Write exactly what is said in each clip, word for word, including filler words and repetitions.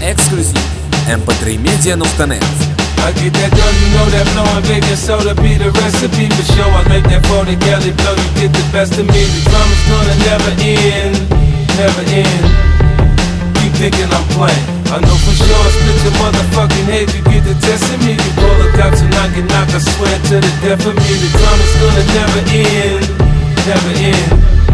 эксклюзив. эм пэ три медиа точка нет. I get that dough, you know that blowing baking soda be the recipe for sure. I make that forty galley blow, you get the best of me. The drama's gonna never end, never end. Keep thinking I'm playing, I know for sure. Split your motherfucking head, you get the test of me. You call the cops and I can knock, I swear to the death of me. The drama's gonna never end, never end.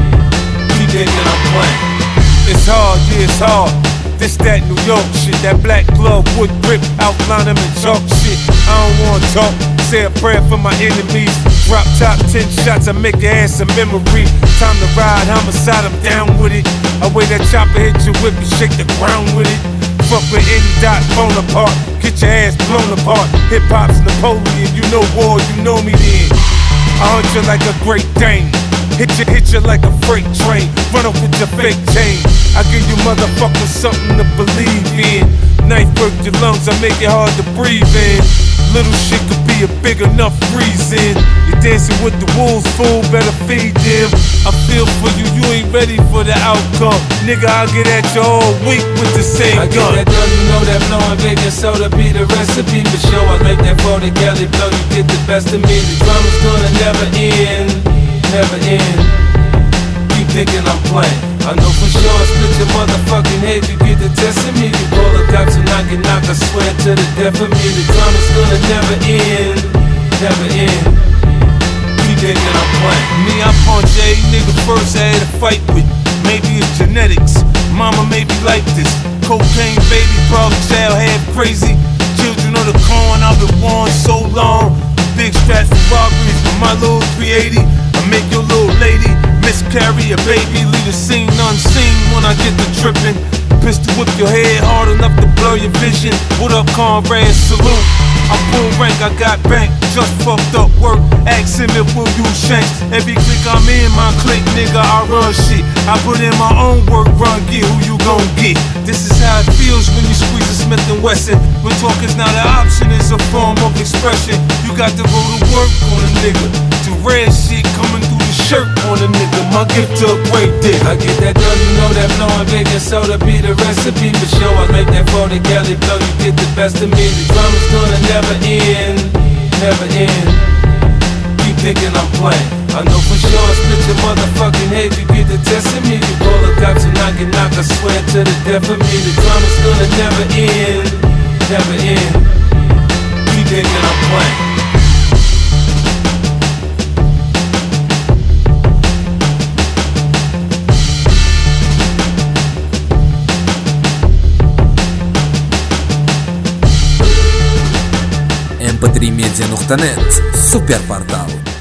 Keep thinking I'm playing. It's hard, yeah, it's hard. This that New York shit, that black glove, wood grip, outline them and chalk shit. I don't wanna talk, say a prayer for my enemies. Drop top ten shots, I make your ass a memory. Time to ride, homicide, I'm down with it. I way that chopper hit your whip, you shake the ground with it. Fuck with N. Dot Bonaparte, get your ass blown apart. Hip hop's Napoleon, you know war, you know me then. I hunt you like a Great Dane. Hit you, hit you like a freight train. Run up with your fake chain. I give you motherfuckers something to believe in. Knife work your lungs, I make it hard to breathe in. Little shit could be a big enough reason. You're dancing with the wolves, fool, better feed them. I feel for you, you ain't ready for the outcome. Nigga, I'll get at you all week with the same I gun. get that dough, you know that blowing baking soda be the recipe for sure. I make that forty galley blow, you get the best of me. The drama's gonna never end, never end. Keep thinking I'm playing, I know for sure. Split your motherfucking head, you get the test of me. You call the cops and I can knock, I swear to the death of me. The drama's gonna never end, never end. Keep thinking I'm playing. Me, I punch a nigga first I had a fight with. Maybe it's genetics, mama may be like this. Cocaine baby, problem child, half crazy. Children of the corn, I've been warned so long. Big straps for robberies, but my little three eighty, I make your little lady miscarry a baby, leave the scene unseen when I get to tripping. Pistol whip your head hard enough to blur your vision. What up, comrade? Salute. I pull rank, I got bank, just fucked up work. Ask him if we'll use shanks. Every click I'm in, my clique, nigga, I run shit. I put in my own work, run, get who you gon' get. This is how it feels when you squeeze a Smith and Wesson. When talk is not an option, it's a form of expression. You got to go to work on a nigga. To red shit coming through the shirt on a nigga. My gift to a great dick. I get that dough, you know that blowing baking soda be the recipe for sure. I make that forty galley blow, you get the best of me. The drama's gonna never end, never end. Keep thinking I'm playing, I know for sure. Split your motherfucking head, you get the test of me. You call the cops and I can knock, I swear to the death of me. The drama's gonna never end, never end. Keep thinking I'm playing. эм пэ три медиа точка нет. Суперпортал.